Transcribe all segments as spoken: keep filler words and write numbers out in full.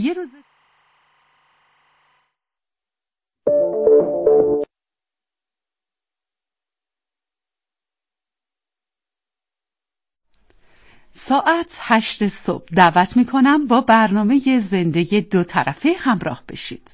یه روز ساعت هشت صبح دعوت میکنم با برنامه زندگی دو طرفه همراه بشید.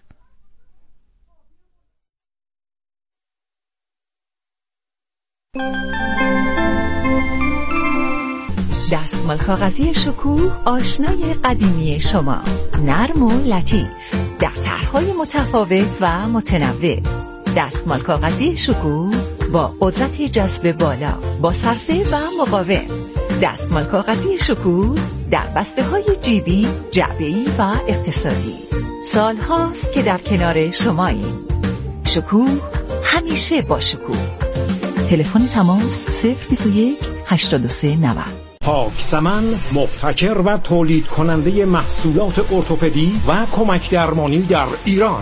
دستمال کاغذی شکوه آشنای قدیمی شما، نرم و لطیف در طرح‌های متفاوت و متنوع. دستمال کاغذی شکوه با قدرت جذب بالا، با صرفه و مقاوم. دستمال کاغذی شکوه در بسته‌های جیبی، جعبه‌ای و اقتصادی. سال هاست که در کنار شماییم. شکوه همیشه با شکوه. تلفن تماس صفر بیست و یک هشتاد و سه نود. پاکسمن مبتکر و تولید کننده محصولات ارتوپدی و کمک درمانی در ایران.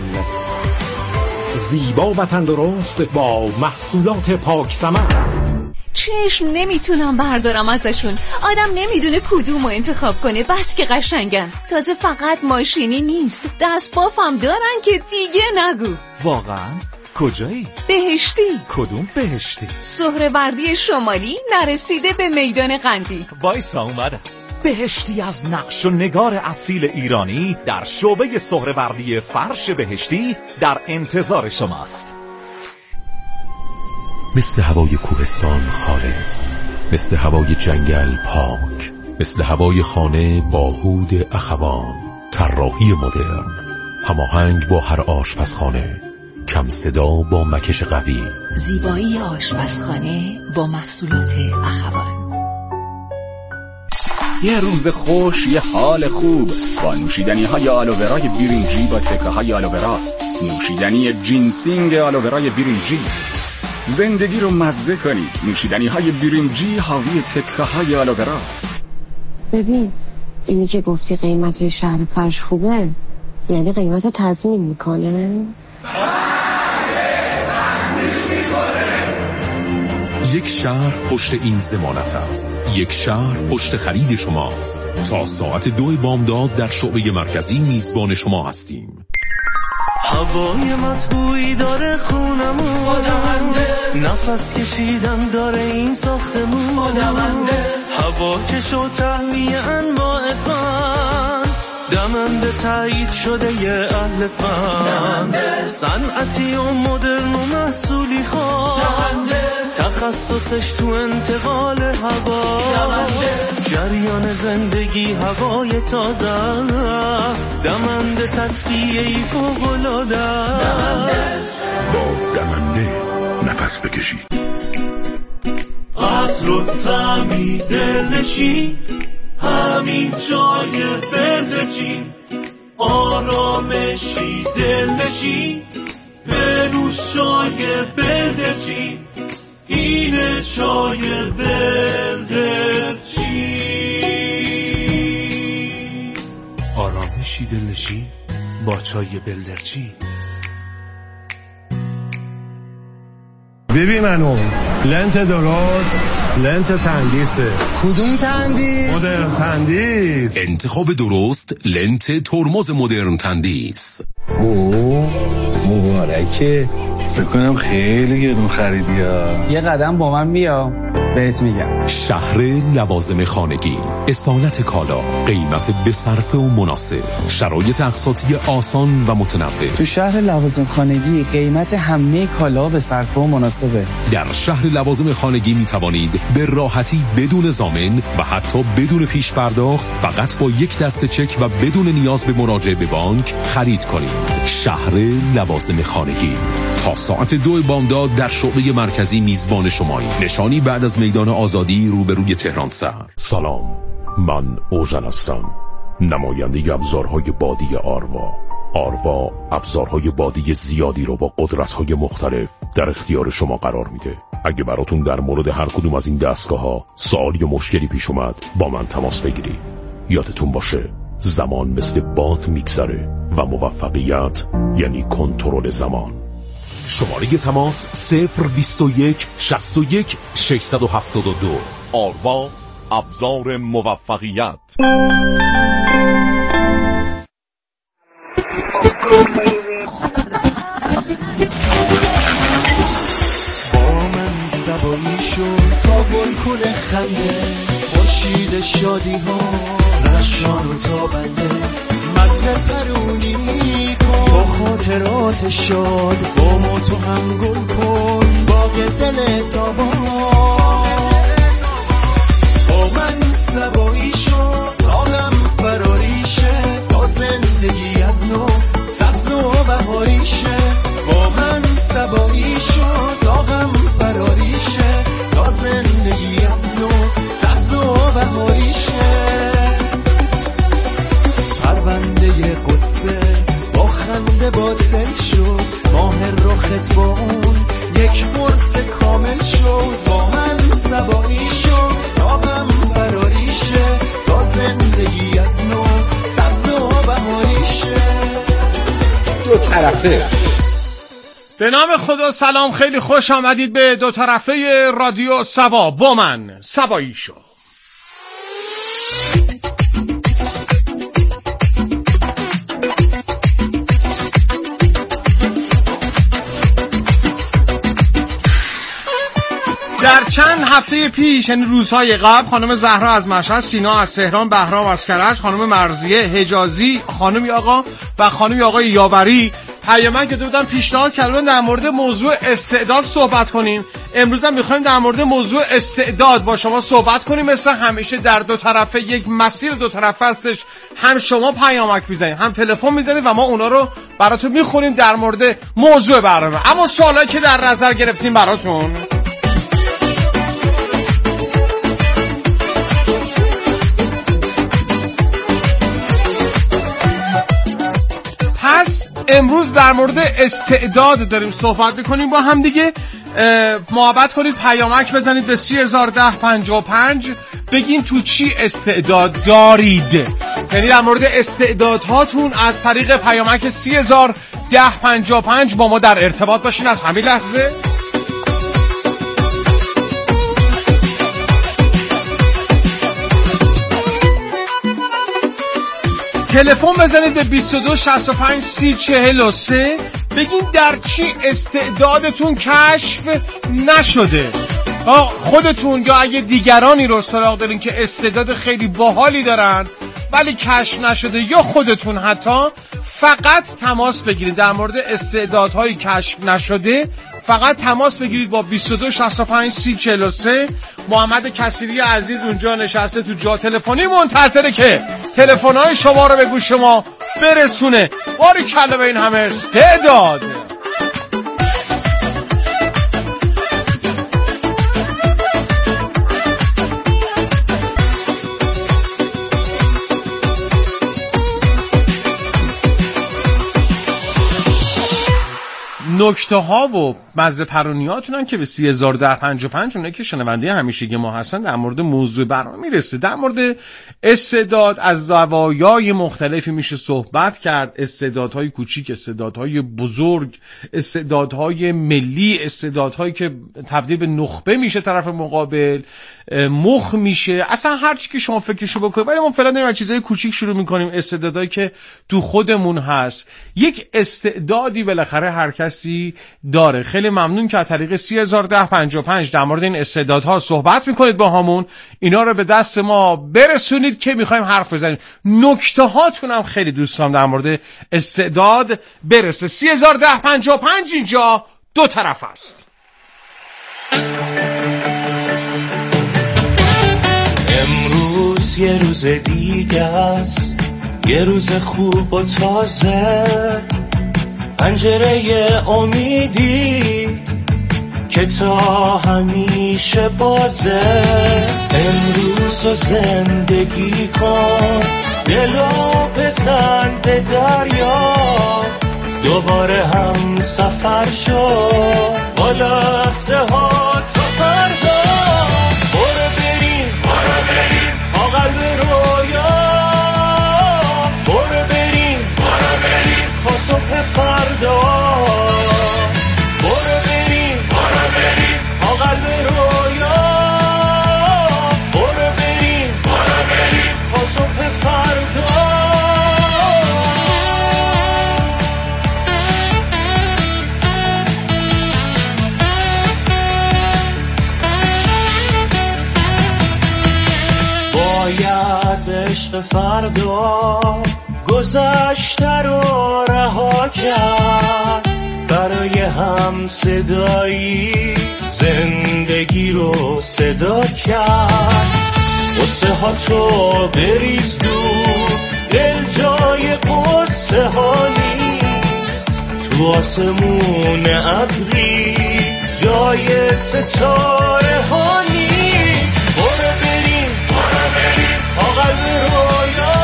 زیبا و تندرست با محصولات پاکسمن. چشم نمیتونم بردارم ازشون. آدم نمیدونه کدومو انتخاب کنه، بس که قشنگن. تازه فقط ماشینی نیست، دست بافم دارن که دیگه نگو. واقعا؟ کجایی؟ بهشتی. کدوم بهشتی؟ سهروردی شمالی نرسیده به میدان قندی. وایسا اومدم. بهشتی از نقش و نگار اصیل ایرانی در شعبه سهروردی فرش بهشتی در انتظار شماست. مثل هوای کوهستان خالص، مثل هوای جنگل پاک، مثل هوای خانه با هود اخوان. طراحی مدرن، هماهنگ با هر آشپزخانه، کم صدا با مکش قوی. زیبایی آشپزخانه با محصولات اخوان. یه روز خوش، یه حال خوب با نوشیدنی های آلوورای برنجی با تکه های آلوورا. نوشیدنی جینسینگ آلوورای برنجی. زندگی رو مزه کنی. نوشیدنی های برنجی حاوی تکه های آلوورا. ببین اینی که گفتی قیمت شهر فرش خوبه، یعنی قیمت رو تضمین میکنه؟ یک شهر پشت این ضمانت است. یک شهر پشت خرید شماست. تا ساعت دو بامداد در شعبه مرکزی میزبان شما هستیم. هوای مطبوعی داره خونمون، مدونده نفس کشیدن داره این ساختمون، مدونده هوا کش و تهویه انواع فن، دمنده تایید شده یه اهل فن، صنعتی و مدرن و محصولی خواه، تخصصش تو انتقال هوا، جریان زندگی هوای تازه است، دمنده تصفیه‌ای فوق‌العاده است. با دمنده نفس بکشید. عطر و طعمی دلنشین، همین جای بلدرچین، آرامشی دلنشین، بنوش چای بلدرچین، اینه چای بلدرچین. آرامشی دلنشین با چای بلدرچین. ببین منو لنت درست، لنت تندیسه. کدوم تندیس؟ مدرن تندیس. انتخاب درست، لنت ترمز مدرن تندیس. اوه مبارکه. بکنم خیلی گرون خریدی ها. یه قدم با من بیا بهت میگم. شهر لوازم خانگی، اصالت کالا، قیمت به صرفه و مناسب، شرایط اقساطی آسان و متنوع. تو شهر لوازم خانگی قیمت همه کالا به صرفه و مناسبه. در شهر لوازم خانگی می توانید به راحتی بدون ضامن و حتی بدون پیش پرداخت، فقط با یک دسته چک و بدون نیاز به مراجعه به بانک خرید کنید. شهر لوازم خانگی تا ساعت دو بامداد در شعبه مرکزی میزبان شمایی. نشانی بعد از میدان آزادی روبروی تهران سر. سلام، من اوژن هستم، نماینده ابزارهای بادی آروا. آروا ابزارهای بادی زیادی رو با قدرت‌های مختلف در اختیار شما قرار میده. اگه براتون در مورد هر کدوم از این دستگاه‌ها سوال یا مشکلی پیش اومد، با من تماس بگیرید. یادتون باشه زمان مثل باد میگذره و موفقیت یعنی کنترل زمان. شماره تماس صفر بیست و یک شصت و یک ششصد و هفتاد و دو. آروا، ابزار موفقیت. بارون خنده خورشید شادی ها رخشان و تابنده مزه پرونی کن با خاطرات شاد با ما تو هم گل کن باغ دل تابان با من سبایی شد داغم فراریشه تا زندگی از نو سبز و بهاریشه با من سبایی شد داغم فراریشه تا زندگی از نو سبز و بهاریشه پرونده قصه با خنده باطل شد ماه رخت با اون یک قرص کامل شد با من سبایی شد داغم فراریشه تا زندگی از نو سبز و بهاریشه. دو طرفه. به نام خدا سلام، خیلی خوش آمدید به دو طرفه رادیو سبا با من سبایی شو. در چند هفته پیش، یعنی روزهای قبل، خانم زهرا از مشهد، سینا از تهران، بهرام از کرج، خانم مرضیه حجازی، خانم آقا و خانم آقای یاوری پیامک داده بودن، پیشنهاد کردن در مورد موضوع استعداد صحبت کنیم. امروز هم می‌خوایم در مورد موضوع استعداد با شما صحبت کنیم. مثل همیشه در دو طرفه یک مسیر دو طرفه هستش، هم شما پیامک میزنید هم تلفن میزنید و ما اونا رو براتون میخونیم در مورد موضوع برنامه. اما سوالی که در نظر گرفتیم براتون، پس امروز در مورد استعداد داریم صحبت میکنیم با هم دیگه. محبت کنید، پیامک بزنید به سی هزار ده پنجاه و پنج، بگین تو چی استعداد دارید، یعنی در مورد استعدادهاتون از طریق پیامک سی هزار ده پنجاه و پنج با ما در ارتباط باشین از همین لحظه. تلفن بزنید به بیست و دو شصت و پنج سی چهل و سه، بگین در چی استعدادتون کشف نشده، خودتون یا اگه دیگرانی رو سراغ دارین که استعداد خیلی باحالی دارن ولی کشف نشده، یا خودتون حتی فقط تماس بگیرید در مورد استعدادهای کشف نشده، فقط تماس بگیرید با بیست و دو شصت و پنج سی چهل و سه. محمد کثیری عزیز اونجا نشسته تو جا تلفنی منتظره که تلفن‌های شما رو به گوش شما برسونه. باریکلا به این همه استعداد. نکته ها و مزه پرونیاتونن که به سی هزار ده پنجاه و پنج اونه که شنونده همیشگی ما هستن در مورد موضوع برنامه میرسه. در مورد استعداد از زوایای مختلفی میشه صحبت کرد، استعدادهای کوچیک، استعدادهای بزرگ، استعدادهای ملی، استعدادهایی که تبدیل به نخبه میشه طرف مقابل، مخ میشه، اصلا هر چی که شما فکرشو بکنید. ولی ما فعلا داریم از چیزای کوچیک شروع میکنیم، استعدادهایی که تو خودمون هست. یک استعدادی بالاخره هر کسی داره. خیلی ممنون که از طریق سی هزار ده پنجاه و پنج در مورد این استعدادها صحبت میکنید با همون، اینا رو به دست ما برسونید که میخوایم حرف بزنیم. نکته هاتون هم خیلی دوست دارم در مورد استعداد برسه. سی هزار ده پنجاه و پنج اینجا دو طرف است. امروز یه روز دیگه است، یه روز خوب و تازه، پنجره امیدی که تا همیشه بازه. امروز رو زندگی کن، دلو بزن به دریا، دوباره هم سفر شو با لحظه ها تا فردا. برو بریم برو بریم تا قلب رویا، برو بریم برو بریم تا صبح فردا، برو بریم برو بریم تا قلب رویا، برو بریم برو بریم تا صبح فردا. عشق فردا گذشته رو رها کرد، برای هم صدایی زندگی رو صدا کرد. قصه ها تو بریز دور، دل جای قصه ها نیست، تو آسمون ابری جای ستاره ها نیست. برو بریم برو بریم تا قلب رویا،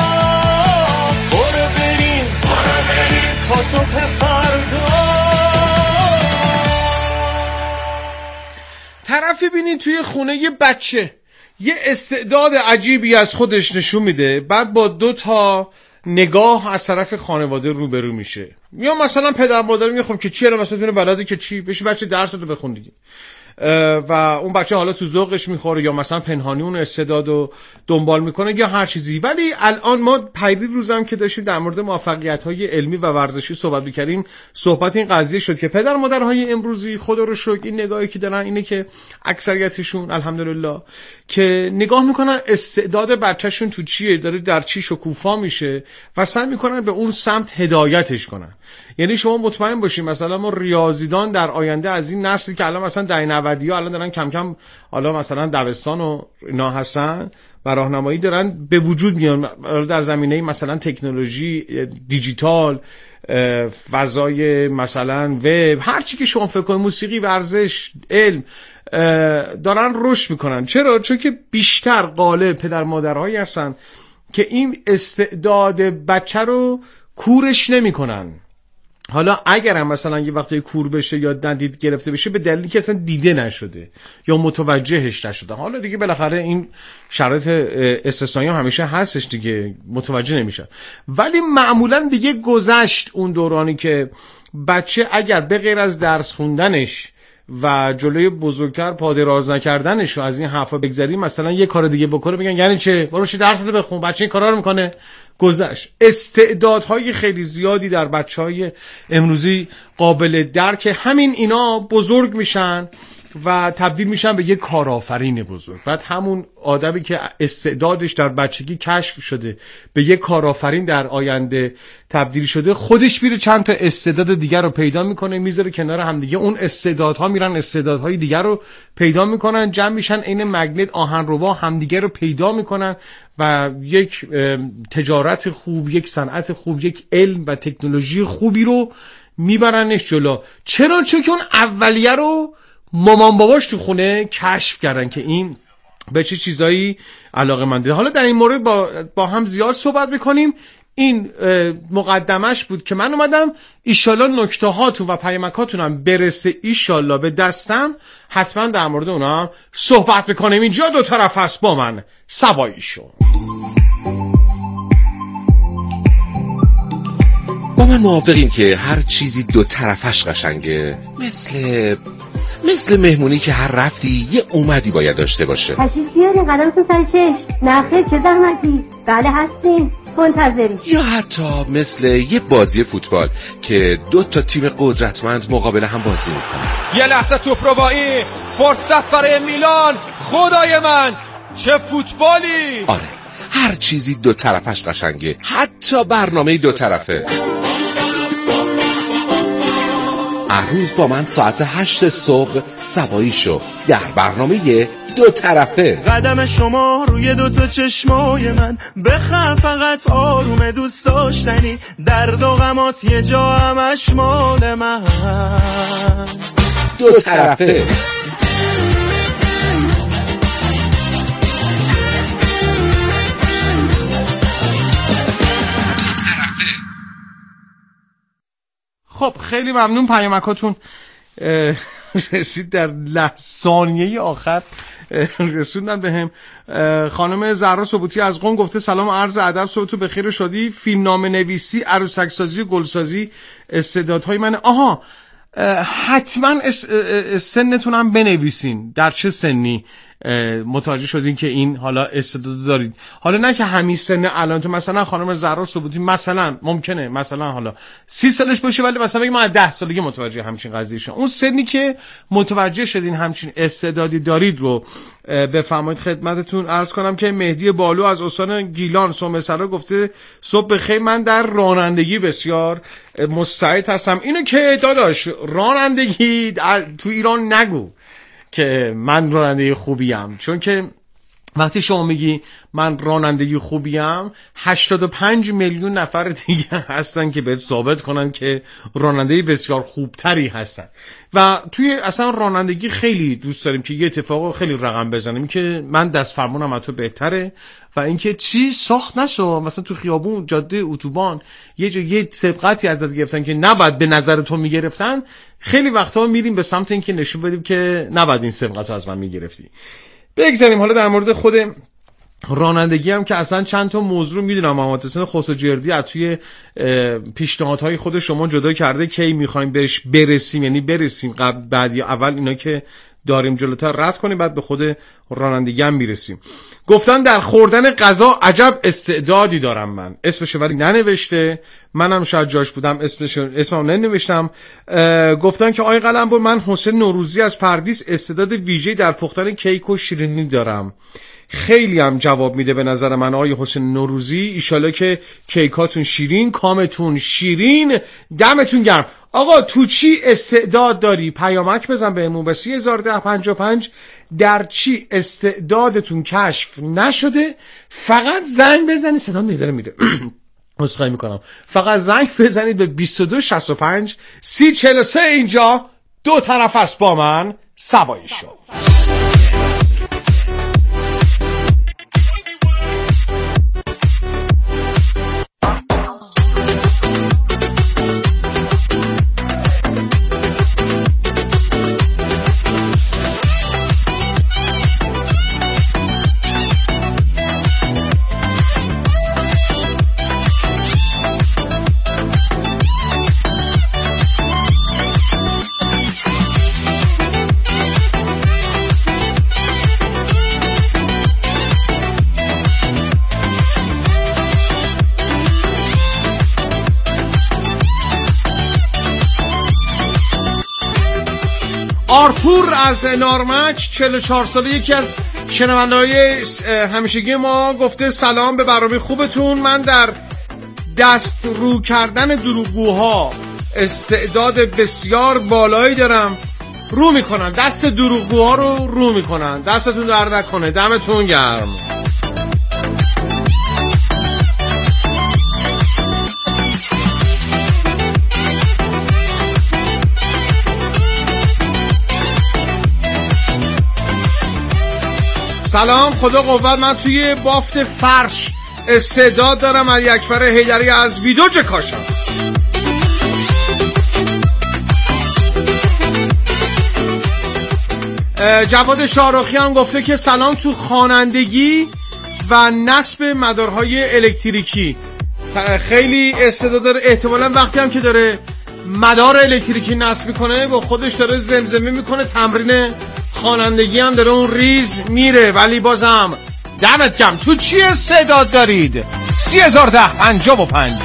برو بریم برو بریم تا صبح فردا. طرفی بینید توی خونه یه بچه یه استعداد عجیبی از خودش نشون میده، بعد با دو تا نگاه از طرف خانواده روبرو میشه. یا مثلا پدر مادر میگه خب که چی الان مثلا بلده که چی بشه بچه درستو بخون دیگه، و اون بچه حالا تو ذوقش میخوره یا مثلا پنهانی اون استعدادو دنبال میکنه یا هر چیزی. ولی الان ما پیری روزم که داشتیم در مورد موفقیت‌های علمی و ورزشی صحبت می‌کردیم، صحبت این قضیه شد که پدر مادرهای امروزی خدا رو شکر این نگاهی که دارن اینه که اکثریتشون الحمدلله که نگاه میکنن استعداد بچه‌شون تو چیه، داره در چی شکوفا میشه و سعی میکنن به اون سمت هدایتش کنن. یعنی شما مطمئن باشین مثلا ما ریاضیدان در آینده از این نسلی که الان مثلا در نودیا الان دارن کم کم حالا مثلا دبستان و اینا هستن و راهنمایی دارن به وجود میان در زمینه مثلا تکنولوژی، دیجیتال، فضای مثلا وب، هر چی که شما فکر کنید، موسیقی، ورزش، علم، دارن رشد میکنن. چرا؟ چون که بیشتر قالب پدر مادرهایی هستن که این استعداد بچه رو کورش نمیکنن. حالا اگر هم مثلا یه وقتی کور بشه یا ندید گرفته بشه به دلیلی که اصلا دیده نشده یا متوجهش نشده. حالا دیگه بالاخره این شرایط استثنایی هم همیشه هستش دیگه، متوجه نمیشن. ولی معمولا دیگه گذشت اون دورانی که بچه اگر به غیر از درس خوندنش و جلوی بزرگتر پادراز نکردنش و از این حرفا بگذری مثلا یه کار دیگه بکنه بگن یعنی چه، برو چه درس بخون، بچه این کارا رو میکنه. گذشت. استعدادهای خیلی زیادی در بچهای امروزی قابل درک، همین اینا بزرگ میشن و تبدیل میشن به یک کارآفرین بزرگ. بعد همون آدمی که استعدادش در بچگی کشف شده به یک کارآفرین در آینده تبدیل شده، خودش میره چند تا استعداد دیگر رو پیدا میکنه، میذاره کنار هم دیگه، اون استعدادها میرن استعدادهای دیگر رو پیدا میکنن، جمع میشن عین مگنت آهنربا همدیگه رو پیدا میکنن و یک تجارت خوب، یک صنعت خوب، یک علم و تکنولوژی خوبی رو میبرنش جلو. چرا؟ چون که اون اولیه رو مامان باباش تو خونه کشف کردن که این به چه چیزایی علاقه منده. حالا در این مورد با, با هم زیاد صحبت میکنیم. این مقدمش بود که من اومدم ایشالله نکته هاتون و پیامکاتون هم برسه ایشالله به دستم، حتما در مورد اونا هم صحبت میکنیم. اینجا دو طرف هست با من سباییشو. با من موافقیم که هر چیزی دو طرفش قشنگه، مثل مثل مهمونی که هر رفتی یه اومدی باید داشته باشه. تشریف بیاری قدمتون سر چشم. نخیر چه زحمتی. بله هستیم منتظریم. یا حتی مثل یه بازی فوتبال که دو تا تیم قدرتمند مقابل هم بازی میکنن. یه لحظه توپروایی، فرصت برای میلان. خدای من چه فوتبالی. آره هر چیزی دو طرفش قشنگه، حتی برنامه دو طرفه. هر روز با من ساعت هشت صبح سبایی شو در برنامه دو طرفه. قدم شما روی دو تا چشمای من، بخم فقط آروم دوست داشتنی، درد و غمات یه جا همش مال من. دو طرفه. خب خیلی ممنون، پیامکاتون رسید در لحظه ثانیه آخر رسوندن بهم. خانم زهرا ثبوتی از قم گفته سلام عرض ادب، صبح تو بخیر و شادی. فیلمنامه نویسی، عروسک سازی و گلسازی استعدادهای منه. آها حتما سنتون هم بنویسین، در چه سنی متوجه شدین که این حالا استعداد دارید. حالا نه که همین سن الان تو مثلا خانم زهرا ثبوتی مثلا ممکنه مثلا حالا سی سالش باشه ولی مثلا بگیم ما از ده سالگی متوجه همچین قضیه شدیم. اون سنی که متوجه شدین همچین استعدادی دارید رو بفرمایید خدمتتون عرض کنم که مهدی بالو از استان گیلان سومسرا گفته صبح بخیر، من در رانندگی بسیار مستعد هستم. اینو که داداش رانندگی تو ایران نگو که من راننده خوبیم، چون که وقتی شما میگی من رانندگی خوبیم هشتاد و پنج میلیون نفر دیگه هستن که بهت ثابت کنن که راننده بسیار خوبتری هستن. و توی اصلا رانندگی خیلی دوست داریم که یه اتفاق خیلی رقم بزنیم که من دست فرمونم از تو بهتره و اینکه چی ساخت نشو مثلا تو خیابون جاده اتوبان یه جا یه سبقتی ازت گرفتن که نباید به نظر تو میگرفتن، خیلی وقتا میریم به سمت اینکه نشون بدیم که نباید این سبقتو از من میگرفتی. بگذاریم حالا در مورد خود رانندگی هم که اصلا چند تا موضوع میدونم محمد حسین خسروجردی از توی پیشنهادهای خود شما جدا کرده کی میخوایم بهش برسیم، یعنی برسیم قبل بعد یا اول اینا که داریم جلوتر رد کنیم بعد به خود رانندگی هم میرسیم. گفتن در خوردن غذا عجب استعدادی دارم من، اسمشو ولی ننوشته، منم شاید جاش بودم اسمشو اسمم ننوشتم. گفتن که آقای قلمبر من حسین نوروزی از پردیس استعداد ویژه‌ای در پختن کیک و شیرینی دارم. خیلی هم جواب میده به نظر من آقای حسین نوروزی. ایشالا که کیکاتون شیرین، کامتون شیرین، دمتون گرم. آقا تو چی استعداد داری؟ پیامک بزن بهمون به سه هزار و ده پنجاه و پنج. در چی استعدادتون کشف نشده فقط زنگ بزنید. صدا میداره میره عذرخواهی میکنم. فقط زنگ بزنید به بیست و دو شصت و پنج سی چهل و سه. اینجا دو طرف است با من سبایی شد. آرتور از نارمک چهل و چهار ساله یکی از شنونده‌های همیشگی ما گفته سلام به برنامه خوبتون. من در دست رو کردن دروغگوها استعداد بسیار بالایی دارم. رو میکنن دست دروغگوها رو رو میکنن. دستتون درد نکنه، دمتون گرم. سلام، خدا قوت، من توی بافت فرش استعداد دارم. علی اکبر حیدری از بیدوج کاشان. جواد شاروخی هم گفته که سلام، تو خوانندگی و نصب مدارهای الکتریکی خیلی استعداد داره. احتمالاً وقتی هم که داره مدار الکتریکی نصب میکنه با خودش داره زمزمه میکنه، تمرین خوانندگی هم داره اون ریز میره. ولی بازم دمت گرم. تو چی استعداد دارید؟ سی هزار ده پنجاه و پنج.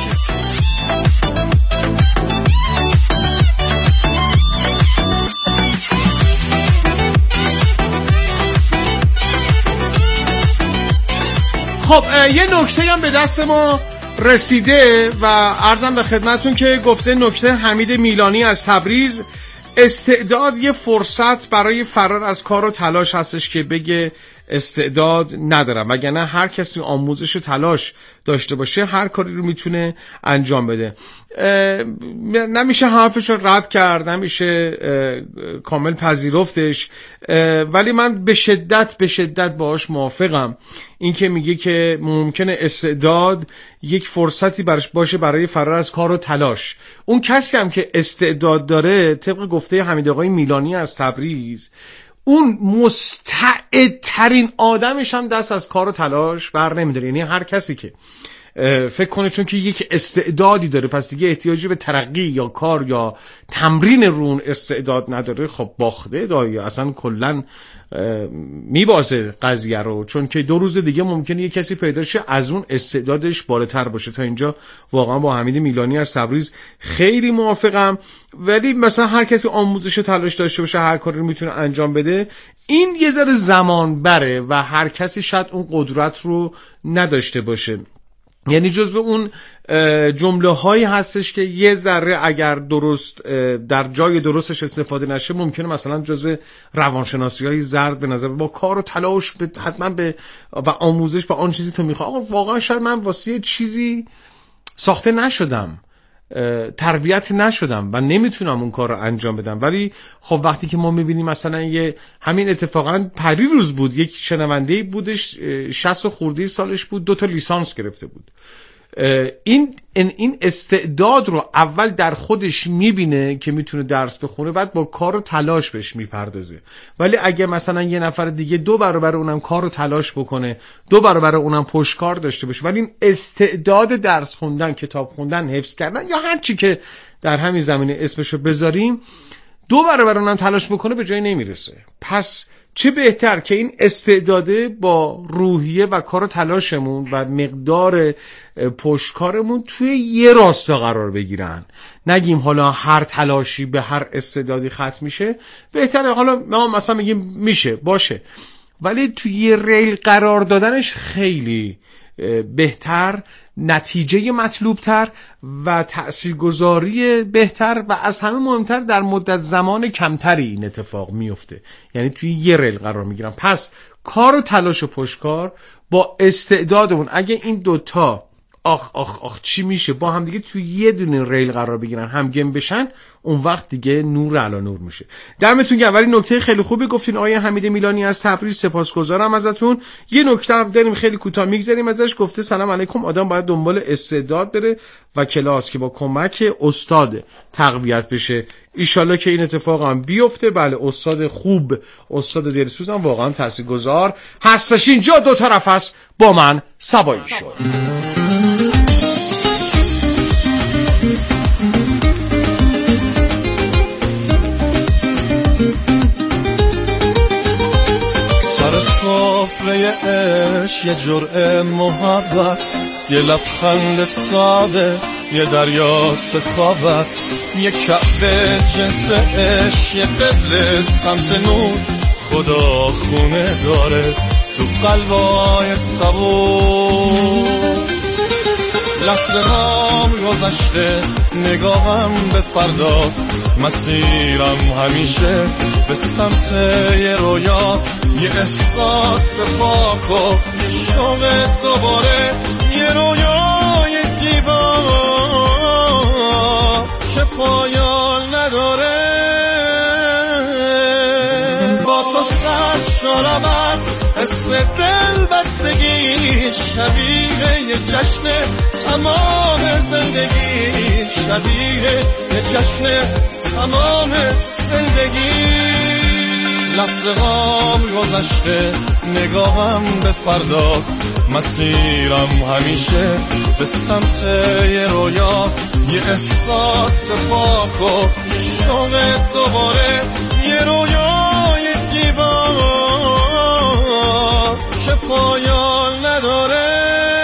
خب یه نکته هم به دست ما رسیده و عرضم به خدمتون که گفته نکته حمید میلانی از تبریز، استعداد یه فرصت برای فرار از کار و تلاش هستش که بگه استعداد ندارم، وگرنه هر کسی آموزش و تلاش داشته باشه هر کاری رو میتونه انجام بده. نمیشه حرفش رو رد کرد، نمیشه کامل پذیرفتش، ولی من به شدت به شدت باهاش موافقم. این که میگه که ممکنه استعداد یک فرصتی برش باشه برای فرار از کار و تلاش. اون کسی هم که استعداد داره طبق گفته حمید آقای میلانی از تبریز، اون مستعدترین آدمش هم دست از کار و تلاش بر نمیداره. یعنی هر کسی که فکر کنه چون که یک استعدادی داره پس دیگه احتیاجی به ترقی یا کار یا تمرین رون استعداد نداره، خب باخته دایی، اصلا کلن میبازه قضیه رو، چون که دو روز دیگه ممکنه یه کسی پیدا شه از اون استعدادش بالاتر باشه. تا اینجا واقعا با حمید میلانی از تبریز خیلی موافقم. ولی مثلا هر کسی آموزش و تلاش داشته باشه هر کاری رو میتونه انجام بده، این یه ذره زمان بره و هر کسی شاید اون قدرت رو نداشته باشه. یعنی جزو اون جمله هایی هستش که یه ذره اگر درست در جای درستش استفاده نشه ممکنه مثلا جزو روانشناسی های زرد به نظر با کار و تلاش به حتما به و آموزش به آن چیزی تو میخواه. آقا واقعا شاید من واسه چیزی ساخته نشدم، تربیت نشدم و نمیتونم اون کار رو انجام بدم. ولی خب وقتی که ما میبینیم مثلا یه همین اتفاقا پری روز بود یک شنونده‌ای بودش شصت خورده سالش بود، دو تا لیسانس گرفته بود. این این استعداد رو اول در خودش میبینه که میتونه درس بخونه، بعد با کار و تلاش بهش میپردازه. ولی اگه مثلا یه نفر دیگه دو برابر اونم کار و تلاش بکنه، دو برابر اونم پشتکار داشته باشه، ولی این استعداد درس خوندن، کتاب خوندن، حفظ کردن یا هر چی که در همین زمینه اسمشو بذاریم، دو برابر اونم تلاش بکنه به جای نمیرسه. پس چه بهتر که این استعداده با روحیه و کار و تلاشمون و مقدار پشتکارمون توی یه راستا قرار بگیرن. نگیم حالا هر تلاشی به هر استعدادی ختم میشه، بهتره حالا ما مثلا میگیم میشه باشه، ولی توی یه ریل قرار دادنش خیلی بهتر، نتیجه مطلوبتر و تأثیرگذاری بهتر و از همه مهمتر در مدت زمان کمتری این اتفاق میفته. یعنی توی یه ریل قرار میگیرن. پس کار و تلاش و پشتکار با استعدادمون اگه این دوتا آخ آخ آخ چی میشه با هم دیگه توی یه دونه ریل قرار بگیرن، همگام بشن، اون وقت دیگه نور علی نور میشه. دمتون گرم. ولی نکته خیلی خوبی گفتین آقای حمید میلانی از تبریز، سپاسگزارم ازتون. یه نکته هم داریم خیلی کوتاه میگذریم ازش. گفته سلام علیکم، آدم باید دنبال استعداد بره و کلاس که با کمک استاد تقویت بشه. ایشالله که این اتفاق هم بیفته. بله استاد خوب، استاد دلسوز هم واقعا تاثیرگذار هستش. اینجا دو طرف است. با من سبایی شد. سفره عشق، یه جرعه محبت، یه لبخند ساده، یه دریا سخاوت، یه کعبه جنس عشق، یه قبل سمت نور، خدا خونه داره تو قلبای صبور. لحظه هام گذشته، نگاهم به فرداست، مسیرم همیشه به سمت یه رویاست، یه احساس پاک و یه شوق دوباره، یه رویای زیبا که پایان نداره. با تو سر شارم از حس دل بستگی، شبیه یه جشن تمام زندگی، شبیه یه جشن تمام زندگی. لحظه هام گذشته، نگاهم به فرداست، مسیرم همیشه به سمت یه رویاست، یه احساس پاک و یه شوق دوباره، یه رویای زیبا که پایان نداره.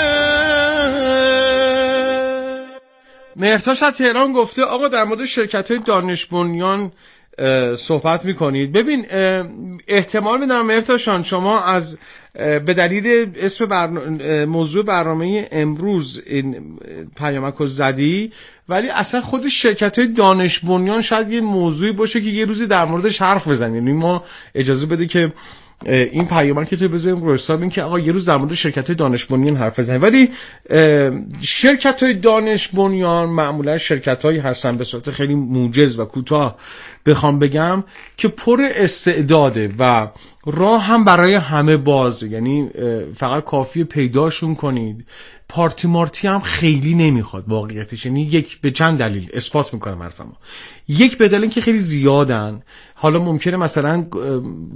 مهرتاش از تهران گفته آقا در مورد شرکت‌های دانش بنیان صحبت میکنید. ببین احتمال میدم مهرتاشان شما از به دلیل اسم برنامه موضوع برنامه امروز این پیامک رو زدی، ولی اصلا خود شرکت‌های دانش بنیان شاید یه موضوعی باشه که یه روزی در موردش حرف بزنیم. یعنی ما اجازه بده که این پیامک که تو بذاریم رو حساب این که آقا یه روز در مورد شرکت‌های دانش بنیان حرف بزنیم. ولی شرکت‌های دانش بنیان معمولا شرکت‌هایی هستن به صورت خیلی موجز و کوتاه بخوام بگم که پر استعداده و راه هم برای همه بازه. یعنی فقط کافیه پیداشون کنید. پارتی مارتی هم خیلی نمیخواد واقعیتش. یعنی یک به چند دلیل اثبات میکنم حرفمو. یک به دلیل که خیلی زیادن. حالا ممکنه مثلا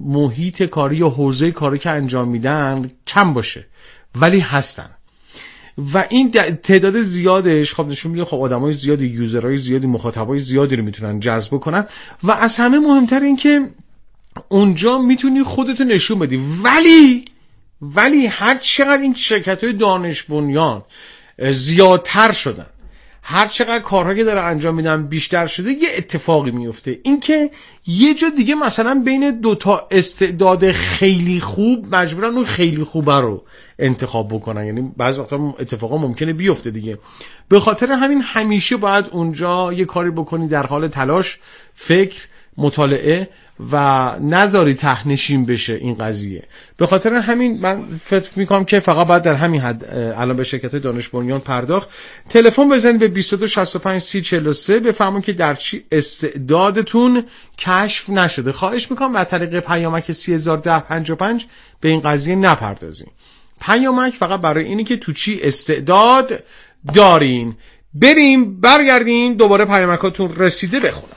محیط کاری یا حوزه کاری که انجام میدن کم باشه ولی هستن. و این تعداد زیادش خب نشون میده خب آدمای زیادی، یوزرهای زیادی، مخاطبای زیادی رو میتونن جذب کنن و از همه مهمتر این که اونجا میتونی خودتو نشون بدی. ولی ولی هر چقدر این شرکت‌های دانش بنیان زیادتر شدن، هر چقدر کارهایی که داره انجام میدن بیشتر شده، یه اتفاقی میفته، این که یه جا دیگه مثلا بین دوتا استعداد خیلی خوب مجبورن اون خیلی خوبه رو انتخاب بکنن. یعنی بعضی وقتا اتفاقا ممکنه بیفته دیگه. به خاطر همین همیشه باید اونجا یه کاری بکنی در حال تلاش، فکر، مطالعه و نذاری تهنشین بشه این قضیه. به خاطر همین من فکر میکنم که فقط باید در همین حد الان به شرکت دانش بنیان پرداخت. تلفن بزنید به بیست و دو شصت و پنج سی چهل و سه بفهمون که در چی استعدادتون کشف نشده. خواهش میکنم از طریق پیامک سی هزار و ده پنجاه و پنج به این قضیه نپردازین. پیامک فقط برای اینی که تو چی استعداد دارین. بریم برگردین دوباره پیامکاتون رسیده بخونم.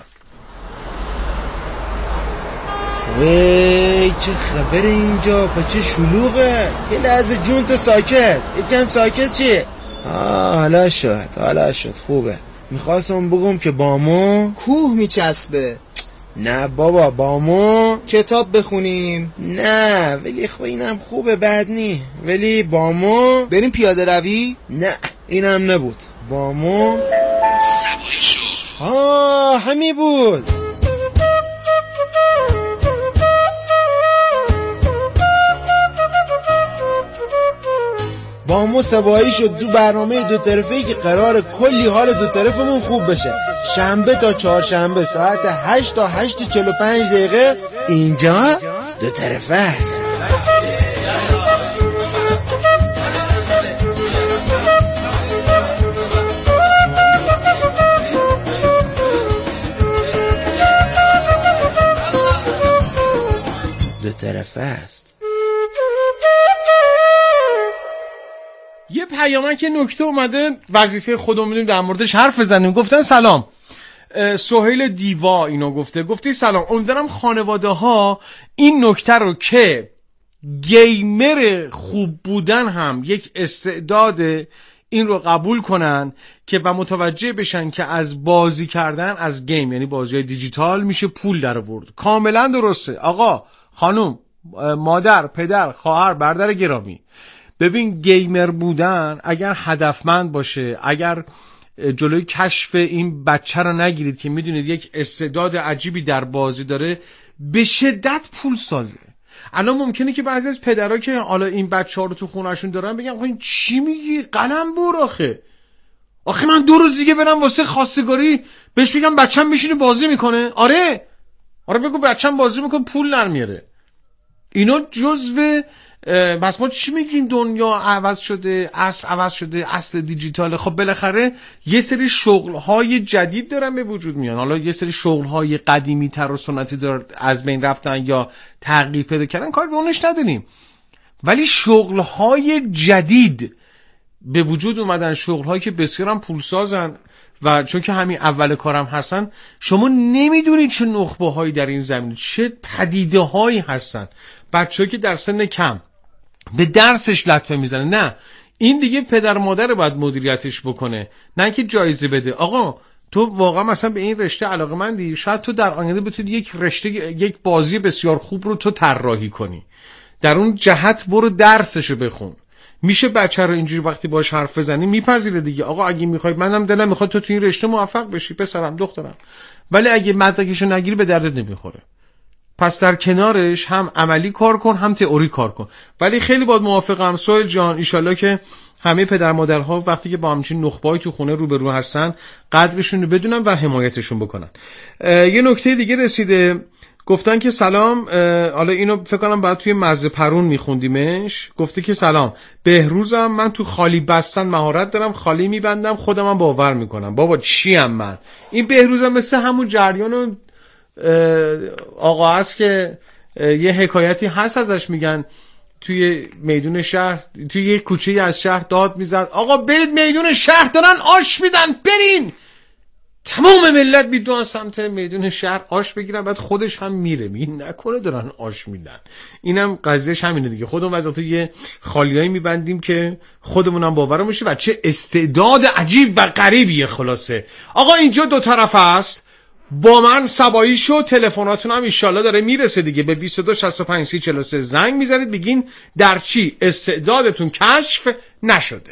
وی چه خبر اینجا؟ پا چه شلوغه؟ یه لحظه جون تو ساکت، یکم ساکت چی؟ آه حالا شد حالا شد خوبه. میخواستم بگم که بامو کوه میچسبه. نه بابا بامو کتاب بخونیم. نه ولی خب اینم خوبه بد نی. ولی بامو بریم پیاده روی. نه اینم نبود. بامو سواری شو. آه همی بود. با ما سوایی شد تو برنامه دو طرفه‌ای که قرار کلی حال دو طرفمون خوب بشه. شنبه تا چهارشنبه ساعت هشت تا هشت و چهل و پنج دقیقه اینجا دو طرفه است. دو طرفه است. یه پیامک که نکته اومده وظیفه خودمون میدونیم در موردش حرف بزنیم. گفتن سلام، سهیل دیوا اینو گفته. گفتی سلام، امیدوارم خانواده ها این نکته رو که گیمر خوب بودن هم یک استعداد این رو قبول کنن که و متوجه بشن که از بازی کردن از گیم یعنی بازی دیجیتال میشه پول در آورد. کاملا درسته آقا، خانم، مادر، پدر، خواهر، برادر گرامی. ببین گیمر بودن اگر هدفمند باشه، اگر جلوی کشف این بچه رو نگیرید که میدونید یک استعداد عجیبی در بازی داره، به شدت پول سازه. الان ممکنه که بعضی از پدرها که حالا این بچه ها رو تو خونهشون دارن بگن این چی میگی؟ قلم بر آخه آخه من دو روز دیگه برم واسه خواستگاری بهش بگم بچه‌م میشینه بازی میکنه. آره آره بگو بچه‌م بازی میکنه پول در میاره. اینا جزو بس ما چی میگیم؟ دنیا عوض شده، اصل عوض شده، اصل دیجیتاله. خب بالاخره یه سری شغل‌های جدید دارن به وجود میان. حالا یه سری شغل‌های قدیمی تر و سنتی دار از بین رفتن یا تغییر پیدا کردن، کار به اونش نداریم. ولی شغل‌های جدید به وجود اومدن، شغل‌هایی که بسیار هم پولسازن و چون که همین اول کارم هستن، شما نمیدونید چه نخبه‌هایی در این زمینه، چه پدیده‌هایی هستن. بچه‌ها که در سن کم به درسش لطمه میزنه، نه این دیگه پدر مادر باید مدیریتش بکنه، نه که جایزه بده. آقا تو واقعا مثلا به این رشته علاقه‌مندی، شاید تو در آینده بتونی یک رشته، یک بازی بسیار خوب رو تو طراحی کنی، در اون جهت برو درسشو بخون. میشه بچه رو اینجوری وقتی باش حرف بزنی میپذیره دیگه. آقا اگه میخوای، منم دلم میخواد تو تو این رشته موفق بشی پسرم دخترم، ولی اگه مدرکشو نگیری به دردت نمیخوره. پس در کنارش هم عملی کار کن هم تئوری کار کن. ولی خیلی باید موافقم سهیل جان، ایشالله که همه پدر مادرها وقتی که با همچین نخبه‌ای تو خونه روبرو هستن قدرشون رو بدونن و حمایتشون بکنن. یه نکته دیگه رسیده، گفتن که سلام، حالا اینو فکر کنم بعد توی مزه پرون میخوندیمش. گفته که سلام بهروزم، من تو خالی بستن مهارت دارم، خالی میبندم خودمم باور میکنم. بابا چیم من؟ این بهروزم مثل همون جریان آقا هست که یه حکایتی هست ازش، میگن توی میدون شهر، توی یه کوچه از شهر داد میزد آقا برید میدون شهر دارن آش میدن برین. تمام ملت میدونن سمت میدون شهر آش بگیرن، بعد خودش هم میره. میگه نکنه دارن آش میدن. اینم قضیهش همینه دیگه. خودمون وضعیت یه خالیایی میبندیم که خودمون هم باورمون شه و چه استعداد عجیب و غریبیه. خلاصه آقا اینجا دو طرف است. با من سبایی شو. تلفناتون هم ایشالله داره میرسه دیگه. به بیست و دو شصت و پنج سی چهل و سه زنگ میزنید بگین در چی استعدادتون کشف نشده.